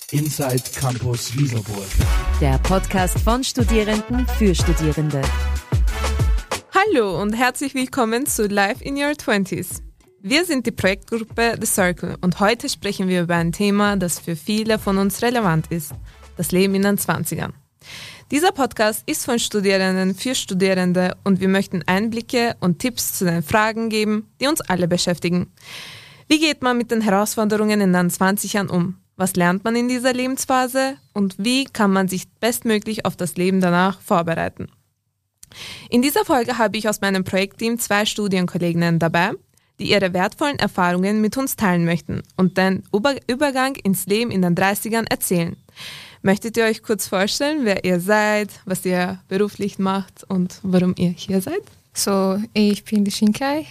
Inside Campus Wieselburg. Der Podcast von Studierenden für Studierende. Hallo und herzlich willkommen zu Life in Your 20s. Wir sind die Projektgruppe The Circle und heute sprechen wir über ein Thema, das für viele von uns relevant ist: das Leben in den 20ern. Dieser Podcast ist von Studierenden für Studierende und wir möchten Einblicke und Tipps zu den Fragen geben, die uns alle beschäftigen. Wie geht man mit den Herausforderungen in den 20ern um? Was lernt man in dieser Lebensphase und wie kann man sich bestmöglich auf das Leben danach vorbereiten? In dieser Folge habe ich aus meinem Projektteam 2 Studienkolleginnen dabei, die ihre wertvollen Erfahrungen mit uns teilen möchten und den Übergang ins Leben in den 30ern erzählen. Möchtet ihr euch kurz vorstellen, wer ihr seid, was ihr beruflich macht und warum ihr hier seid? So, ich bin die Shinkai.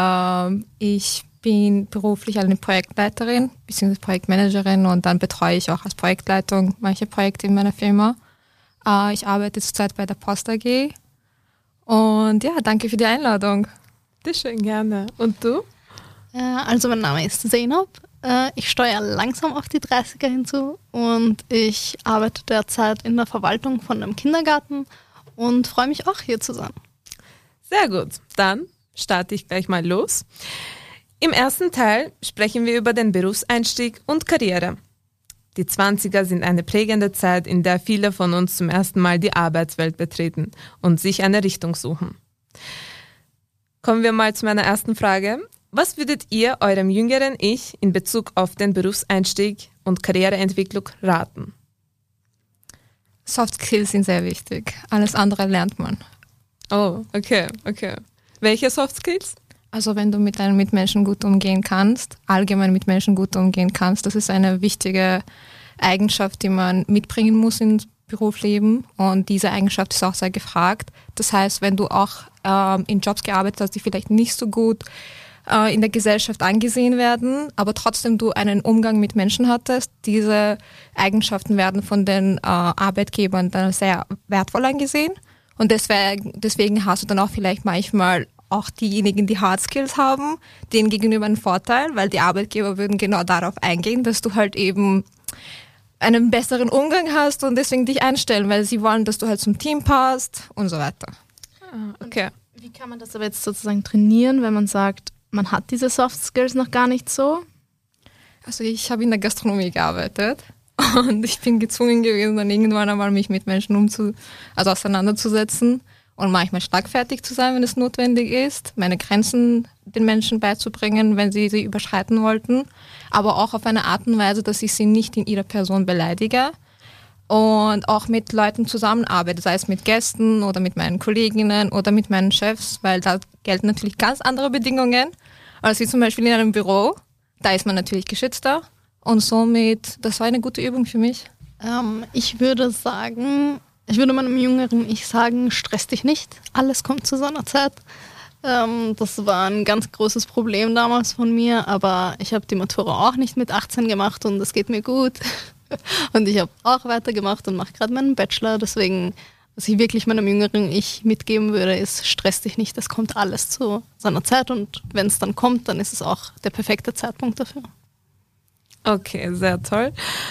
Ich bin beruflich eine Projektleiterin bzw. Projektmanagerin und dann betreue ich auch als Projektleitung manche Projekte in meiner Firma. Ich arbeite zurzeit bei der Post AG und ja, danke für die Einladung. Bitte schön, gerne. Und du? Also mein Name ist Zeynep. Ich steuere langsam auf die 30er hinzu und ich arbeite derzeit in der Verwaltung von einem Kindergarten und freue mich auch hier zu sein. Sehr gut, dann starte ich gleich mal los. Im ersten Teil sprechen wir über den Berufseinstieg und Karriere. Die 20er sind eine prägende Zeit, in der viele von uns zum ersten Mal die Arbeitswelt betreten und sich eine Richtung suchen. Kommen wir mal zu meiner ersten Frage. Was würdet ihr eurem jüngeren Ich in Bezug auf den Berufseinstieg und Karriereentwicklung raten? Soft Skills sind sehr wichtig. Alles andere lernt man. Oh, okay. Welche Soft Skills? Also wenn du mit deinen Mitmenschen gut umgehen kannst, allgemein mit Menschen gut umgehen kannst, das ist eine wichtige Eigenschaft, die man mitbringen muss ins Berufsleben und diese Eigenschaft ist auch sehr gefragt. Das heißt, wenn du auch in Jobs gearbeitet hast, die vielleicht nicht so gut in der Gesellschaft angesehen werden, aber trotzdem du einen Umgang mit Menschen hattest, diese Eigenschaften werden von den Arbeitgebern dann sehr wertvoll angesehen und deswegen hast du dann auch vielleicht manchmal auch diejenigen, die Hard Skills haben, denen gegenüber einen Vorteil, weil die Arbeitgeber würden genau darauf eingehen, dass du halt eben einen besseren Umgang hast und deswegen dich einstellen, weil sie wollen, dass du halt zum Team passt und so weiter. Okay. Wie kann man das aber jetzt sozusagen trainieren, wenn man sagt, man hat diese Soft Skills noch gar nicht so? Also ich habe in der Gastronomie gearbeitet und ich bin gezwungen gewesen, dann irgendwann einmal mich mit Menschen auseinanderzusetzen und manchmal schlagfertig zu sein, wenn es notwendig ist, meine Grenzen den Menschen beizubringen, wenn sie überschreiten wollten, aber auch auf eine Art und Weise, dass ich sie nicht in ihrer Person beleidige und auch mit Leuten zusammenarbeite, sei es mit Gästen oder mit meinen Kolleginnen oder mit meinen Chefs, weil da gelten natürlich ganz andere Bedingungen, als wie zum Beispiel in einem Büro. Da ist man natürlich geschützter und somit, das war eine gute Übung für mich. Ich würde meinem jüngeren Ich sagen, stress dich nicht, alles kommt zu seiner Zeit. Das war ein ganz großes Problem damals von mir, aber ich habe die Matura auch nicht mit 18 gemacht und es geht mir gut. Und ich habe auch weitergemacht und mache gerade meinen Bachelor, deswegen, was ich wirklich meinem jüngeren Ich mitgeben würde, ist, stress dich nicht, das kommt alles zu seiner Zeit und wenn es dann kommt, dann ist es auch der perfekte Zeitpunkt dafür. Okay, sehr toll.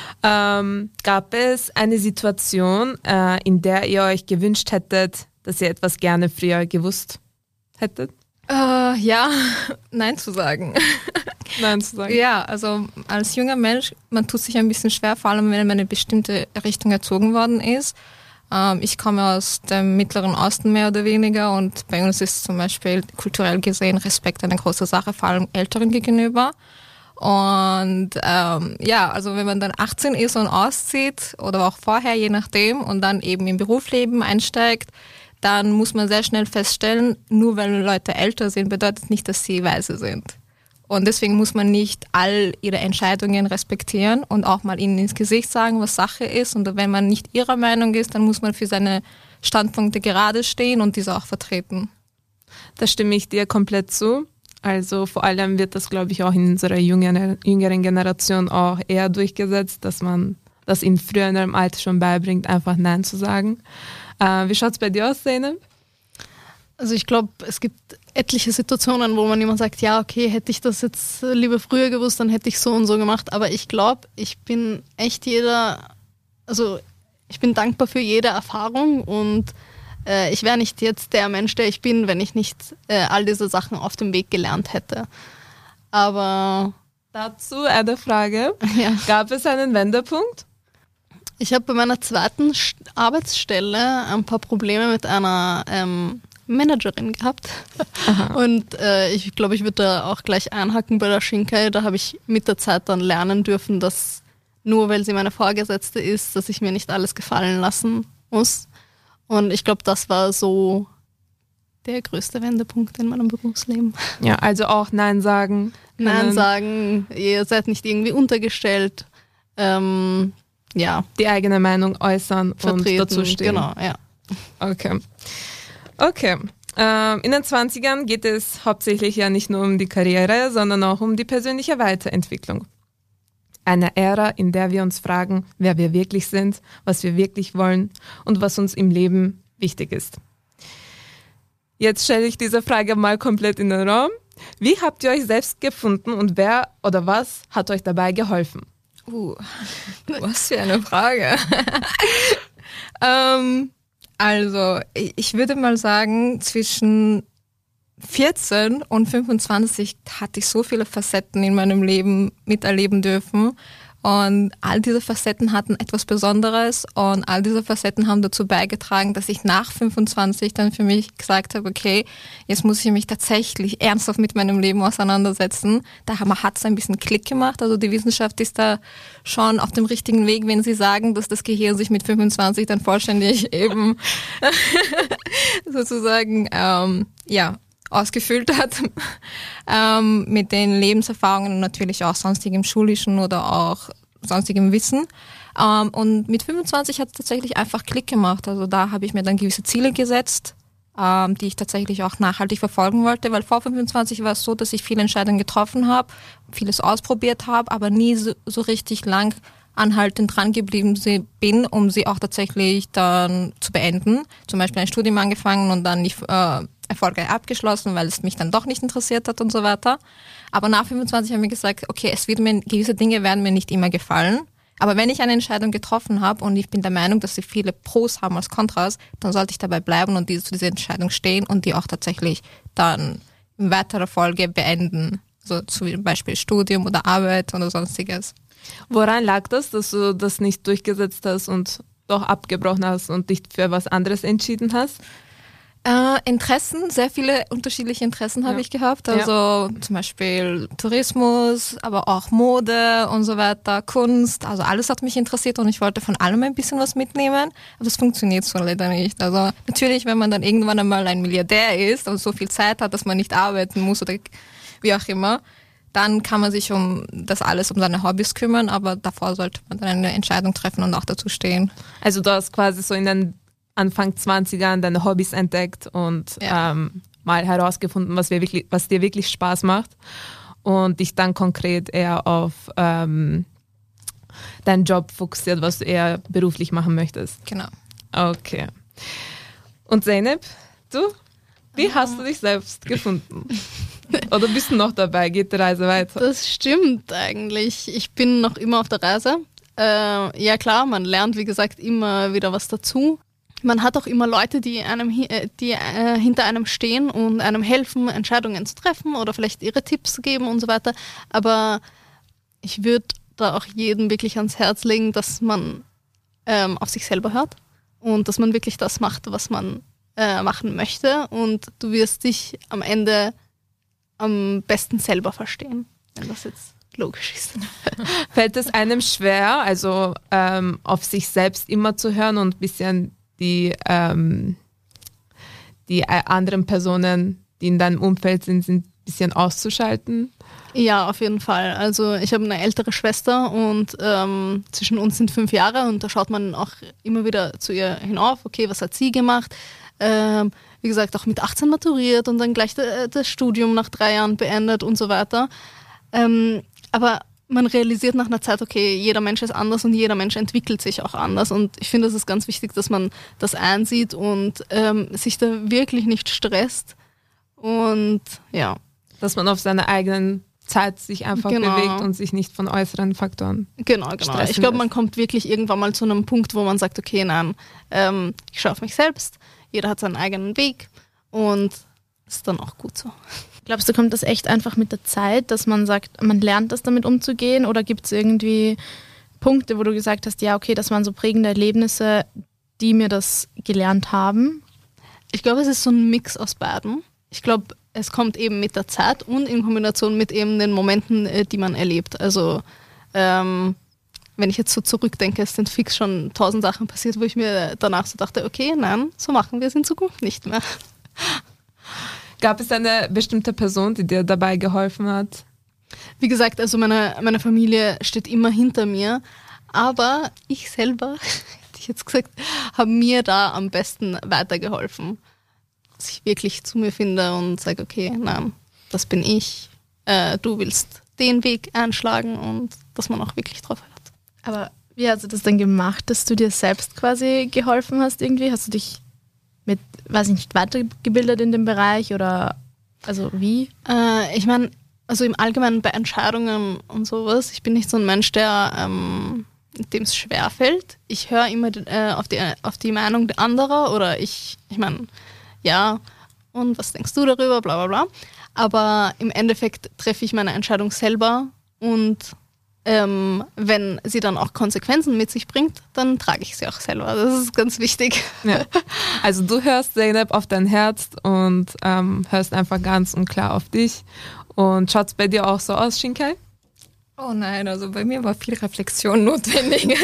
Gab es eine Situation, in der ihr euch gewünscht hättet, dass ihr etwas gerne früher gewusst hättet? Ja, Nein zu sagen. Nein zu sagen. Ja, also als junger Mensch, man tut sich ein bisschen schwer, vor allem wenn man in eine bestimmte Richtung erzogen worden ist. Ich komme aus dem Mittleren Osten mehr oder weniger und bei uns ist zum Beispiel kulturell gesehen Respekt eine große Sache, vor allem Älteren gegenüber. Und also wenn man dann 18 ist und auszieht oder auch vorher, je nachdem, und dann eben im Berufsleben einsteigt, dann muss man sehr schnell feststellen, nur weil Leute älter sind, bedeutet nicht, dass sie weise sind. Und deswegen muss man nicht all ihre Entscheidungen respektieren und auch mal ihnen ins Gesicht sagen, was Sache ist. Und wenn man nicht ihrer Meinung ist, dann muss man für seine Standpunkte gerade stehen und diese auch vertreten. Da stimme ich dir komplett zu. Also vor allem wird das, glaube ich, auch in unserer jüngeren Generation auch eher durchgesetzt, dass man das in früherem Alter schon beibringt, einfach Nein zu sagen. Wie schaut es bei dir aus, Zeynep? Also ich glaube, es gibt etliche Situationen, wo man immer sagt, ja, okay, hätte ich das jetzt lieber früher gewusst, dann hätte ich so und so gemacht. Aber ich glaube, ich bin dankbar für jede Erfahrung und ich wäre nicht jetzt der Mensch, der ich bin, wenn ich nicht all diese Sachen auf dem Weg gelernt hätte. Aber dazu eine Frage. Ja. Gab es einen Wendepunkt? Ich habe bei meiner zweiten Arbeitsstelle ein paar Probleme mit einer Managerin gehabt. Aha. Und ich glaube, ich würde da auch gleich einhaken bei der Shinkai. Da habe ich mit der Zeit dann lernen dürfen, dass nur weil sie meine Vorgesetzte ist, dass ich mir nicht alles gefallen lassen muss. Und ich glaube, das war so der größte Wendepunkt in meinem Berufsleben. Ja, also auch Nein sagen. Nein sagen, ihr seid nicht irgendwie untergestellt. Ja. Die eigene Meinung äußern Vertreten, und dazu stehen. Genau, ja. Okay. In den 20ern geht es hauptsächlich ja nicht nur um die Karriere, sondern auch um die persönliche Weiterentwicklung. Eine Ära, in der wir uns fragen, wer wir wirklich sind, was wir wirklich wollen und was uns im Leben wichtig ist. Jetzt stelle ich diese Frage mal komplett in den Raum. Wie habt ihr euch selbst gefunden und wer oder was hat euch dabei geholfen? Was für eine Frage. Also, ich würde mal sagen, zwischen 14 und 25 hatte ich so viele Facetten in meinem Leben miterleben dürfen. Und all diese Facetten hatten etwas Besonderes und all diese Facetten haben dazu beigetragen, dass ich nach 25 dann für mich gesagt habe, okay, jetzt muss ich mich tatsächlich ernsthaft mit meinem Leben auseinandersetzen. Da hat es ein bisschen Klick gemacht. Also die Wissenschaft ist da schon auf dem richtigen Weg, wenn sie sagen, dass das Gehirn sich mit 25 dann vollständig eben sozusagen ausgefüllt hat mit den Lebenserfahrungen und natürlich auch sonstigem schulischen oder auch sonstigem Wissen. Und mit 25 hat es tatsächlich einfach Klick gemacht. Also da habe ich mir dann gewisse Ziele gesetzt, die ich tatsächlich auch nachhaltig verfolgen wollte, weil vor 25 war es so, dass ich viele Entscheidungen getroffen habe, vieles ausprobiert habe, aber nie so richtig lang anhaltend dran geblieben bin, um sie auch tatsächlich dann zu beenden. Zum Beispiel ein Studium angefangen und dann nicht erfolgreich abgeschlossen, weil es mich dann doch nicht interessiert hat und so weiter. Aber nach 25 haben wir gesagt, okay, gewisse Dinge werden mir nicht immer gefallen. Aber wenn ich eine Entscheidung getroffen habe und ich bin der Meinung, dass sie viele Pros haben als Kontras, dann sollte ich dabei bleiben und zu dieser Entscheidung stehen und die auch tatsächlich dann in weiterer Folge beenden. So zum Beispiel Studium oder Arbeit oder sonstiges. Woran lag das, dass du das nicht durchgesetzt hast und doch abgebrochen hast und dich für was anderes entschieden hast? Interessen, sehr viele unterschiedliche Interessen habe ich gehabt. Also zum Beispiel Tourismus, aber auch Mode und so weiter, Kunst. Also alles hat mich interessiert und ich wollte von allem ein bisschen was mitnehmen. Aber das funktioniert so leider nicht. Also natürlich, wenn man dann irgendwann einmal ein Milliardär ist und so viel Zeit hat, dass man nicht arbeiten muss oder wie auch immer, dann kann man sich um seine Hobbys kümmern, aber davor sollte man dann eine Entscheidung treffen und auch dazu stehen. Also du hast quasi so in den Anfang 20ern deine Hobbys entdeckt und mal herausgefunden, was dir wirklich Spaß macht und dich dann konkret eher auf deinen Job fokussiert, was du eher beruflich machen möchtest. Genau. Okay. Und Zeynep, du? Wie hast du dich selbst gefunden? Oder bist du noch dabei? Geht die Reise weiter? Das stimmt eigentlich. Ich bin noch immer auf der Reise. Ja klar, man lernt, wie gesagt, immer wieder was dazu. Man hat auch immer Leute, die hinter einem stehen und einem helfen, Entscheidungen zu treffen oder vielleicht ihre Tipps geben und so weiter. Aber ich würde da auch jedem wirklich ans Herz legen, dass man auf sich selber hört und dass man wirklich das macht, was man machen möchte. Und du wirst dich am Ende am besten selber verstehen, wenn das jetzt logisch ist. Fällt es einem schwer, also auf sich selbst immer zu hören und ein bisschen die anderen Personen, die in deinem Umfeld sind, ein bisschen auszuschalten? Ja, auf jeden Fall. Also ich habe eine ältere Schwester und zwischen uns sind 5 Jahre und da schaut man auch immer wieder zu ihr hinauf. Okay, was hat sie gemacht? Wie gesagt, auch mit 18 maturiert und dann gleich das Studium nach 3 Jahren beendet und so weiter. Aber man realisiert nach einer Zeit, okay, jeder Mensch ist anders und jeder Mensch entwickelt sich auch anders. Und ich finde, es ist ganz wichtig, dass man das einsieht und sich da wirklich nicht stresst. Und ja. Dass man auf seine eigenen Zeit sich einfach bewegt und sich nicht von äußeren Faktoren Genau. Ich glaube, man kommt wirklich irgendwann mal zu einem Punkt, wo man sagt, okay, nein, ich schaue auf mich selbst, jeder hat seinen eigenen Weg und ist dann auch gut so. Glaubst du, kommt das echt einfach mit der Zeit, dass man sagt, man lernt das damit umzugehen, oder gibt es irgendwie Punkte, wo du gesagt hast, ja, okay, das waren so prägende Erlebnisse, die mir das gelernt haben? Ich glaube, es ist so ein Mix aus beiden. Ich glaube, es kommt eben mit der Zeit und in Kombination mit eben den Momenten, die man erlebt. Also wenn ich jetzt so zurückdenke, es sind fix schon 1000 Sachen passiert, wo ich mir danach so dachte, okay, nein, so machen wir es in Zukunft nicht mehr. Gab es eine bestimmte Person, die dir dabei geholfen hat? Wie gesagt, also meine Familie steht immer hinter mir, aber ich selber, hätte ich jetzt gesagt, habe mir da am besten weitergeholfen. Dass ich wirklich zu mir finde und sage, okay, nein, das bin ich, du willst den Weg einschlagen, und dass man auch wirklich drauf hört. Aber wie hast du das denn gemacht, dass du dir selbst quasi geholfen hast irgendwie? Hast du dich mit, weiß ich nicht, weitergebildet in dem Bereich, oder also wie? Ich meine, also im Allgemeinen bei Entscheidungen und sowas, ich bin nicht so ein Mensch, dem es schwerfällt. Ich höre immer auf die Meinung der anderer, oder ich meine, ja, und was denkst du darüber, bla bla bla. Aber im Endeffekt treffe ich meine Entscheidung selber, und wenn sie dann auch Konsequenzen mit sich bringt, dann trage ich sie auch selber. Das ist ganz wichtig. Ja. Also du hörst, Zeynep, auf dein Herz und hörst einfach ganz und klar auf dich. Und schaut es bei dir auch so aus, Shinkai? Oh nein, also bei mir war viel Reflexion notwendig.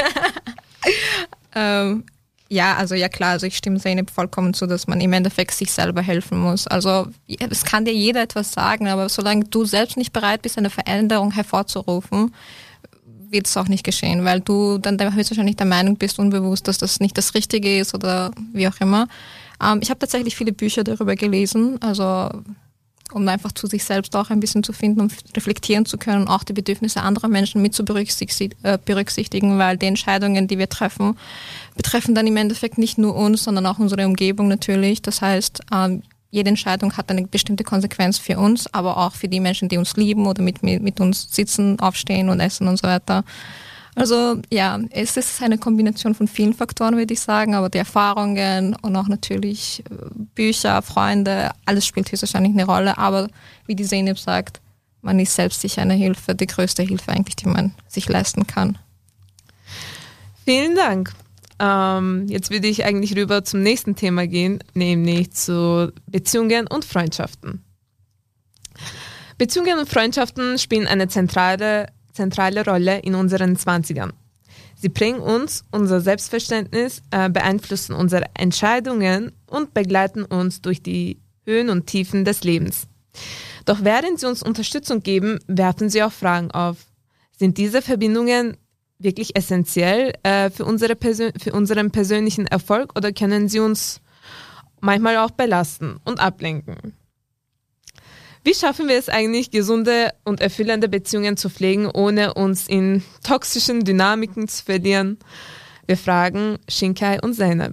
Ja klar, also ich stimme Zeynep vollkommen zu, dass man im Endeffekt sich selber helfen muss. Also es kann dir jeder etwas sagen, aber solange du selbst nicht bereit bist, eine Veränderung hervorzurufen, wird es auch nicht geschehen, weil du dann höchstwahrscheinlich der Meinung bist, unbewusst, dass das nicht das Richtige ist oder wie auch immer. Ich habe tatsächlich viele Bücher darüber gelesen, also um einfach zu sich selbst auch ein bisschen zu finden, um reflektieren zu können, auch die Bedürfnisse anderer Menschen mit zu berücksichtigen, weil die Entscheidungen, die wir treffen, betreffen dann im Endeffekt nicht nur uns, sondern auch unsere Umgebung natürlich. Das heißt, jede Entscheidung hat eine bestimmte Konsequenz für uns, aber auch für die Menschen, die uns lieben oder mit uns sitzen, aufstehen und essen und so weiter. Also ja, es ist eine Kombination von vielen Faktoren, würde ich sagen, aber die Erfahrungen und auch natürlich Bücher, Freunde, alles spielt höchstwahrscheinlich eine Rolle, aber wie die Zeynep sagt, man ist selbst sicher eine Hilfe, die größte Hilfe eigentlich, die man sich leisten kann. Vielen Dank. Jetzt würde ich eigentlich rüber zum nächsten Thema gehen, nämlich zu Beziehungen und Freundschaften. Beziehungen und Freundschaften spielen eine zentrale Rolle in unseren 20ern. Sie prägen uns, unser Selbstverständnis, beeinflussen unsere Entscheidungen und begleiten uns durch die Höhen und Tiefen des Lebens. Doch während sie uns Unterstützung geben, werfen sie auch Fragen auf. Sind diese Verbindungen wirklich essentiell für unseren persönlichen Erfolg, oder können sie uns manchmal auch belasten und ablenken? Wie schaffen wir es eigentlich, gesunde und erfüllende Beziehungen zu pflegen, ohne uns in toxischen Dynamiken zu verlieren? Wir fragen Shinkai und Zeynep.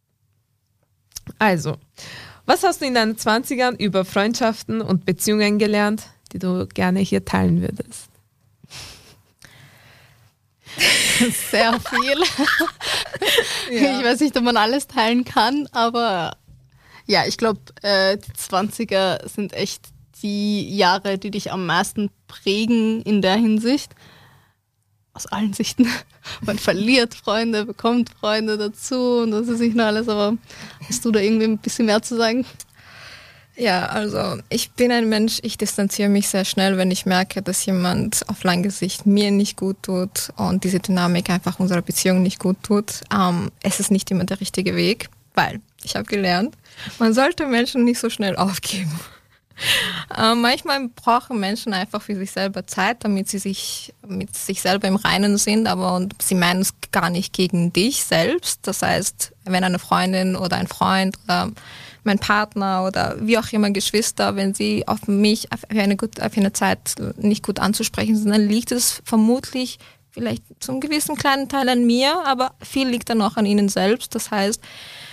Also, was hast du in deinen 20ern über Freundschaften und Beziehungen gelernt, die du gerne hier teilen würdest? Sehr viel. Ja. Ich weiß nicht, ob man alles teilen kann, aber ja, ich glaube, die 20er sind echt die Jahre, die dich am meisten prägen in der Hinsicht. Aus allen Sichten. Man verliert Freunde, bekommt Freunde dazu und das ist nicht nur alles, aber hast du da irgendwie ein bisschen mehr zu sagen? Ja, also ich bin ein Mensch, ich distanziere mich sehr schnell, wenn ich merke, dass jemand auf lange Sicht mir nicht gut tut und diese Dynamik einfach unserer Beziehung nicht gut tut. Es ist nicht immer der richtige Weg, weil ich habe gelernt, man sollte Menschen nicht so schnell aufgeben. Manchmal brauchen Menschen einfach für sich selber Zeit, damit sie mit sich selber im Reinen sind, aber sie meinen es gar nicht gegen dich selbst. Das heißt, wenn eine Freundin oder ein Freund oder mein Partner oder wie auch immer Geschwister, wenn sie auf mich für eine Zeit nicht gut anzusprechen sind, dann liegt es vermutlich vielleicht zum gewissen kleinen Teil an mir, aber viel liegt dann auch an ihnen selbst. Das heißt,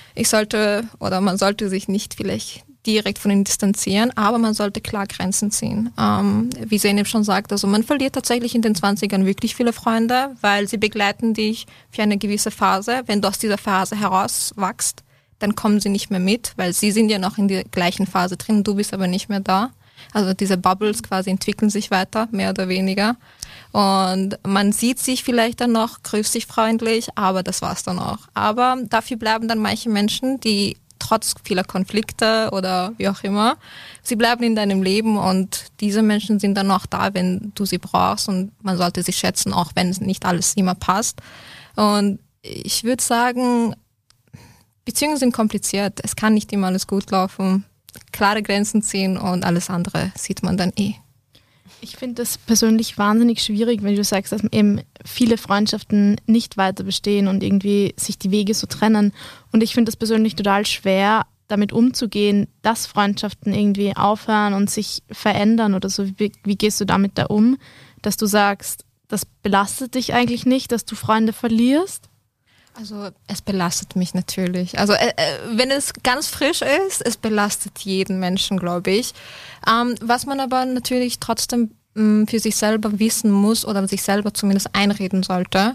man sollte sich nicht vielleicht direkt von ihnen distanzieren, aber man sollte klar Grenzen ziehen. Wie Zeynep schon sagt, also man verliert tatsächlich in den 20ern wirklich viele Freunde, weil sie begleiten dich für eine gewisse Phase. Wenn du aus dieser Phase herauswachst, dann kommen sie nicht mehr mit, weil sie sind ja noch in der gleichen Phase drin, du bist aber nicht mehr da. Also diese Bubbles quasi entwickeln sich weiter, mehr oder weniger. Und man sieht sich vielleicht dann noch, grüßt sich freundlich, aber das war's dann auch. Aber dafür bleiben dann manche Menschen, die trotz vieler Konflikte oder wie auch immer, sie bleiben in deinem Leben und diese Menschen sind dann auch da, wenn du sie brauchst und man sollte sie schätzen, auch wenn nicht alles immer passt. Und ich würde sagen, Beziehungen sind kompliziert, es kann nicht immer alles gut laufen. Klare Grenzen ziehen und alles andere sieht man dann eh. Ich finde das persönlich wahnsinnig schwierig, wenn du sagst, dass eben viele Freundschaften nicht weiter bestehen und irgendwie sich die Wege so trennen. Und ich finde das persönlich total schwer, damit umzugehen, dass Freundschaften irgendwie aufhören und sich verändern oder so. Wie gehst du damit da um, dass du sagst, das belastet dich eigentlich nicht, dass du Freunde verlierst? Also es belastet mich natürlich. Also wenn es ganz frisch ist, es belastet jeden Menschen, glaube ich. Was man aber natürlich trotzdem für sich selber wissen muss oder sich selber zumindest einreden sollte,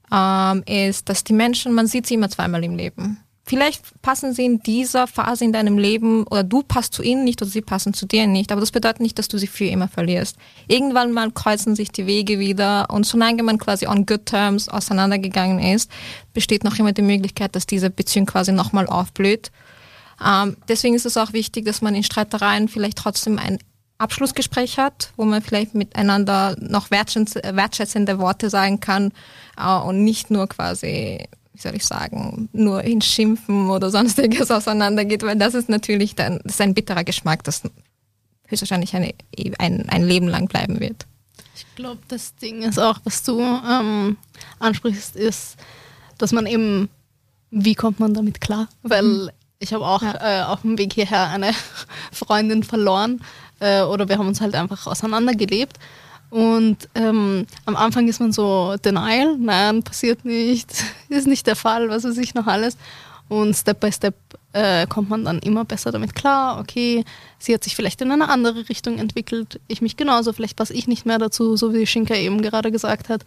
ist, dass die Menschen, man sieht sie immer zweimal im Leben. Vielleicht passen sie in dieser Phase in deinem Leben oder du passt zu ihnen nicht oder sie passen zu dir nicht, aber das bedeutet nicht, dass du sie für immer verlierst. Irgendwann mal kreuzen sich die Wege wieder und solange man quasi on good terms auseinandergegangen ist, besteht noch immer die Möglichkeit, dass diese Beziehung quasi nochmal aufblüht. Deswegen ist es auch wichtig, dass man in Streitereien vielleicht trotzdem ein Abschlussgespräch hat, wo man vielleicht miteinander noch wertschätzende Worte sagen kann und nicht nur quasi, wie soll ich sagen, nur hinschimpfen oder sonstiges auseinandergeht, weil das ist natürlich dann, das ist ein bitterer Geschmack, das höchstwahrscheinlich ein Leben lang bleiben wird. Ich glaube, das Ding ist auch, was du ansprichst, ist, dass man eben, wie kommt man damit klar? Weil ich habe auch auf dem Weg hierher eine Freundin verloren oder wir haben uns halt einfach auseinandergelebt. Und am Anfang ist man so Denial, nein, passiert nicht, ist nicht der Fall, was weiß ich noch alles. Und Step by Step kommt man dann immer besser damit klar, okay, sie hat sich vielleicht in eine andere Richtung entwickelt, ich mich genauso, vielleicht passe ich nicht mehr dazu, so wie Schinka eben gerade gesagt hat.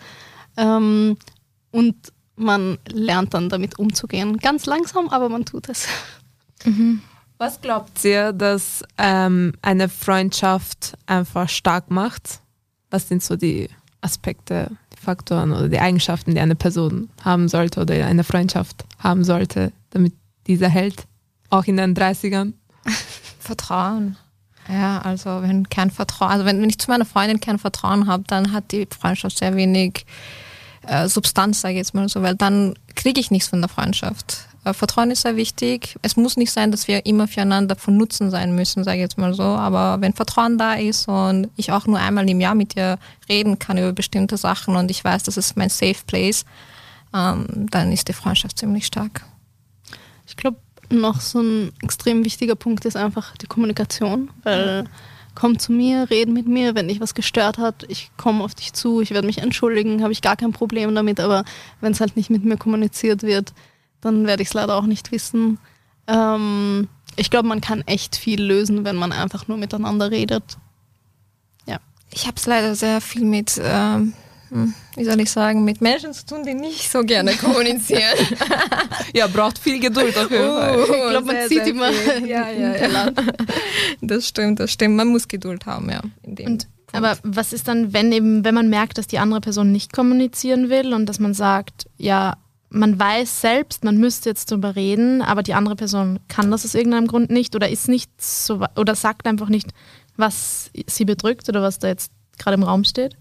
Und man lernt dann damit umzugehen. Ganz langsam, aber man tut es. Mhm. Was glaubt ihr, dass eine Freundschaft einfach stark macht? Was sind so die Aspekte, die Faktoren oder die Eigenschaften, die eine Person haben sollte oder eine Freundschaft haben sollte, damit diese hält, auch in den 30ern? Vertrauen. Ja, also wenn ich zu meiner Freundin kein Vertrauen habe, dann hat die Freundschaft sehr wenig Substanz, sage ich jetzt mal so, weil dann kriege ich nichts von der Freundschaft. Vertrauen ist sehr wichtig. Es muss nicht sein, dass wir immer füreinander von Nutzen sein müssen, sage ich jetzt mal so. Aber wenn Vertrauen da ist und ich auch nur einmal im Jahr mit dir reden kann über bestimmte Sachen und ich weiß, das ist mein Safe Place, dann ist die Freundschaft ziemlich stark. Ich glaube, noch so ein extrem wichtiger Punkt ist einfach die Kommunikation, weil komm zu mir, reden mit mir, wenn dich was gestört hat, ich komme auf dich zu, ich werde mich entschuldigen, habe ich gar kein Problem damit, aber wenn es halt nicht mit mir kommuniziert wird, dann werde ich es leider auch nicht wissen. Ich glaube, man kann echt viel lösen, wenn man einfach nur miteinander redet. Ja. Ich habe es leider sehr viel mit, mit Menschen zu tun, die nicht so gerne kommunizieren. Ja, braucht viel Geduld auf jeden Fall. Ich glaube, man sieht immer ja. Das stimmt. Man muss Geduld haben, ja. Aber was ist dann, wenn man merkt, dass die andere Person nicht kommunizieren will und dass man sagt, ja, man weiß selbst, man müsste jetzt darüber reden, aber die andere Person kann das aus irgendeinem Grund nicht oder ist nicht so oder sagt einfach nicht, was sie bedrückt oder was da jetzt gerade im Raum steht?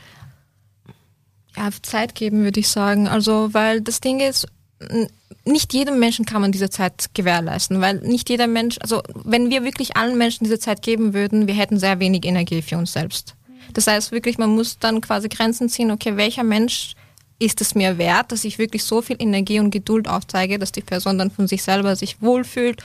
Ja, Zeit geben, würde ich sagen. Also, weil das Ding ist, nicht jedem Menschen kann man diese Zeit gewährleisten, weil nicht jeder Mensch, also wenn wir wirklich allen Menschen diese Zeit geben würden, wir hätten sehr wenig Energie für uns selbst. Das heißt wirklich, man muss dann quasi Grenzen ziehen, okay, welcher Mensch ist es mir wert, dass ich wirklich so viel Energie und Geduld aufzeige, dass die Person dann von sich selber sich wohlfühlt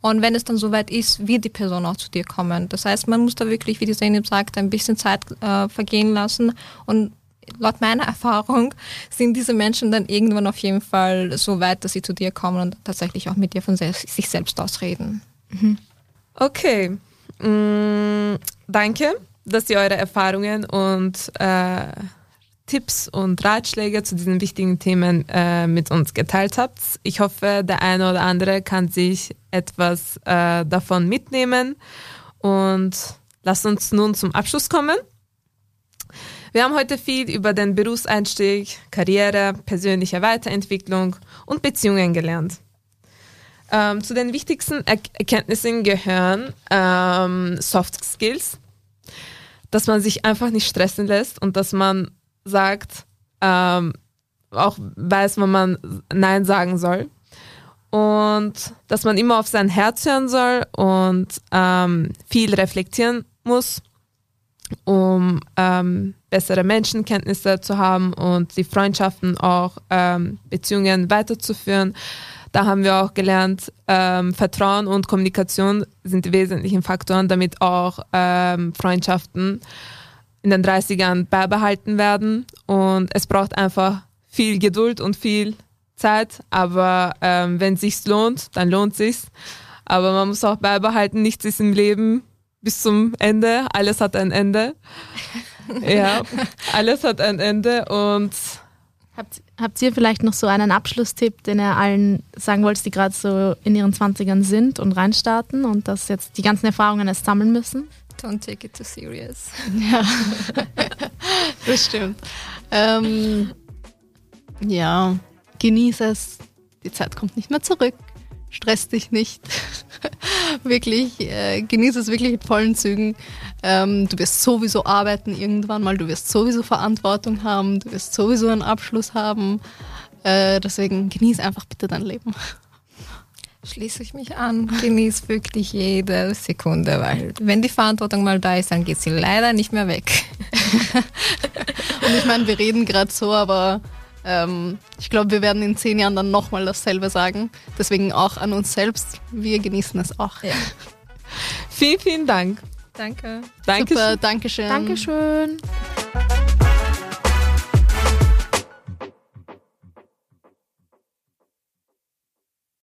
Und wenn es dann soweit ist, wird die Person auch zu dir kommen. Das heißt, man muss da wirklich, wie die Zeynep sagt, ein bisschen Zeit vergehen lassen. Und laut meiner Erfahrung sind diese Menschen dann irgendwann auf jeden Fall so weit, dass sie zu dir kommen und tatsächlich auch mit dir von sich selbst ausreden. Okay. Danke, dass ihr eure Erfahrungen und Tipps und Ratschläge zu diesen wichtigen Themen mit uns geteilt habt. Ich hoffe, der eine oder andere kann sich etwas davon mitnehmen. Und lasst uns nun zum Abschluss kommen. Wir haben heute viel über den Berufseinstieg, Karriere, persönliche Weiterentwicklung und Beziehungen gelernt. Zu den wichtigsten Erkenntnissen gehören Soft Skills, dass man sich einfach nicht stressen lässt und dass man sagt, auch weiß, wann man Nein sagen soll. Und dass man immer auf sein Herz hören soll und viel reflektieren muss, um bessere Menschenkenntnisse zu haben und die Freundschaften auch Beziehungen weiterzuführen. Da haben wir auch gelernt, Vertrauen und Kommunikation sind die wesentlichen Faktoren, damit auch Freundschaften in den 30ern beibehalten werden. Und es braucht einfach viel Geduld und viel Zeit, aber wenn es sich lohnt, dann lohnt es sich. Aber man muss auch beibehalten, nichts ist im Leben bis zum Ende, alles hat ein Ende. Ja, alles hat ein Ende. Und habt ihr vielleicht noch so einen Abschlusstipp, den ihr allen sagen wollt, die gerade so in ihren 20ern sind und reinstarten und das jetzt die ganzen Erfahrungen erst sammeln müssen? Don't take it too serious. Ja, das stimmt. Ja, genieße es. Die Zeit kommt nicht mehr zurück. Stress dich nicht. Wirklich, genieße es wirklich mit vollen Zügen. Du wirst sowieso arbeiten irgendwann mal. Du wirst sowieso Verantwortung haben. Du wirst sowieso einen Abschluss haben. Deswegen genieße einfach bitte dein Leben. Schließe ich mich an, genieß wirklich jede Sekunde, weil wenn die Verantwortung mal da ist, dann geht sie leider nicht mehr weg. Und ich meine, wir reden gerade so, aber ich glaube, wir werden in 10 Jahren dann nochmal dasselbe sagen. Deswegen auch an uns selbst, wir genießen es auch. Ja. Vielen, vielen Dank. Danke. Dankeschön. Super, Dankeschön. Dankeschön.